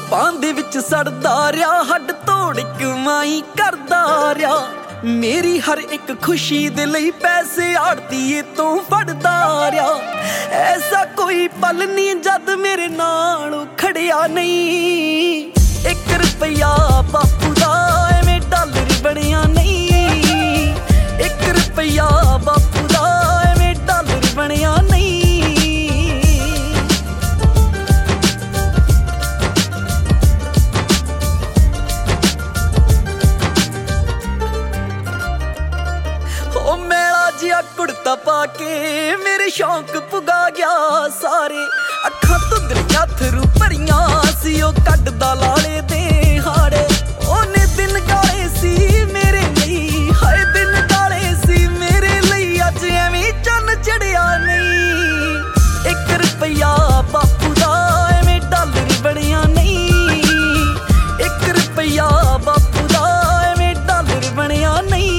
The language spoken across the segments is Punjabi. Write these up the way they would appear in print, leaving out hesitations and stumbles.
ਧੁੱਪਾਂ ਦੇ ਵਿੱਚ ਸੜਦਾ ਰਿਹਾ, ਹੱਡ ਤੋੜ ਕਮਾਈ ਕਰਦਾ ਰਿਹਾ। ਮੇਰੀ ਹਰ ਇੱਕ ਖੁਸ਼ੀ ਦੇ ਲਈ ਪੈਸੇ ਆੜਤੀਏ ਤੋਂ ਫੜਦਾ ਰਿਹਾ। ਐਸਾ ਕੋਈ ਪਲ ਨਹੀਂ ਜਦ ਮੇਰੇ ਨਾਲ ਖੜਿਆ ਨਹੀਂ। 1 ਰੁਪਇਆ ਬਾਪੂ ਦਾ ਐਵੇਂ ਡਾਲਰ ਬਣਿਆ ਨਹੀਂ। 1 ਰੁਪਇਆ ਬਾਪੂ ਦਾ ਐਵੇਂ ਡਾਲਰ ਬਣਿਆ ਨਹੀਂ। ਉਹ ਮੈਲਾ ਜਿਹਾ ਕੁੜਤਾ ਪਾ ਕੇ ਮੇਰੇ ਸ਼ੌਂਕ ਪੁਗਾ ਗਿਆ ਸਾਰੇ। ਅੱਖਾਂ ਧੁੰਦਲੀਆਂ ਥਰੂ ਭਰੀਆਂ ਸੀ, ਉਹ ਕੱਢਦਾ ਲਾਲੇ ਦੇ ਹਾੜੇ। ਉਹਨੇ ਦਿਨ ਕਾਲੇ ਸੀ ਮੇਰੇ ਲਈ, ਹਾਏ ਦਿਨ ਕਾਲੇ ਸੀ ਮੇਰੇ ਲਈ। ਅੱਜ ਐਵੇਂ ਚੰਨ ਚੜਿਆ ਨਹੀਂ। 1 ਰੁਪਇਆ ਬਾਪੂ ਦਾ ਐਵੇਂ ਡਾਲਰ ਬਣਿਆ ਨਹੀਂ। 1 ਰੁਪਇਆ ਬਾਪੂ ਦਾ ਐਵੇਂ ਡਾਲਰ ਬਣਿਆ ਨਹੀਂ।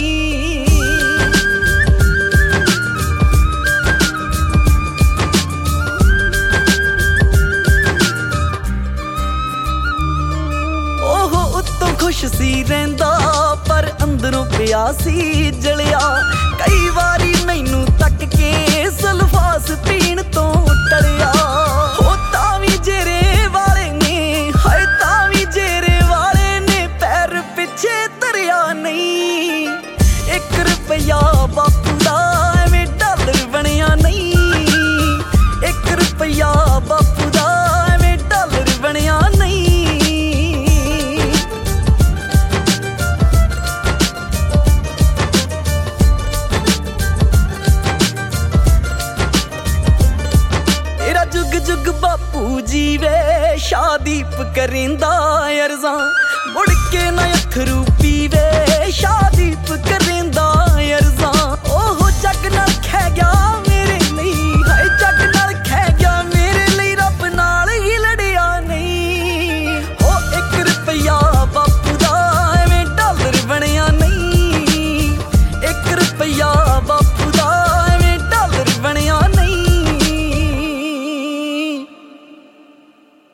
ਖੁਸ਼ ਸੀ ਰਹਿੰਦਾ ਪਰ ਅੰਦਰੋਂ ਪਿਆ ਸੀ ਜਲਿਆ। ਕਈ ਵਾਰੀ ਮੈਨੂੰ ਤੱਕ ਕੇ ਸਲਫਾਸ ਪੀਣ ਤੋਂ ਟਲਿਆ। ਉਹ ਤਾਂ ਵੀ ਜੇਰੇ ਵਾਲੇ ਨੇ, ਹਾਏ ਤਾਂ ਵੀ ਜੇਰੇ ਵਾਲੇ ਨੇ, ਪੈਰ ਪਿੱਛੇ ਧਰਿਆ ਨਹੀਂ। 1 ਰੁਪਇਆ ਬਾਪੂ ਦਾ ਐਵੇਂ ਡਾਲਰ ਬਣਿਆ ਨਹੀਂ। 1 ਰੁਪਇਆ ਬਾਪੂ ਦਾ ਐਵੇਂ ਡਾਲਰ ਬਣਿਆ ਨਹੀਂ। ਜੁਗ ਜੁਗ ਬਾਪੂ ਜੀਵੇ, ਸ਼ਾਦੀਪ ਕਰਿੰਦਾ ਅਰਜ਼ਾਂ। ਮੁੜ ਕੇ ਨਾ ਅੱਖਰੂ ਪੀਵੇ, ਸ਼ਾਦੀਪ ਕਰਿੰਦਾ ਅਰਜ਼ਾਂ।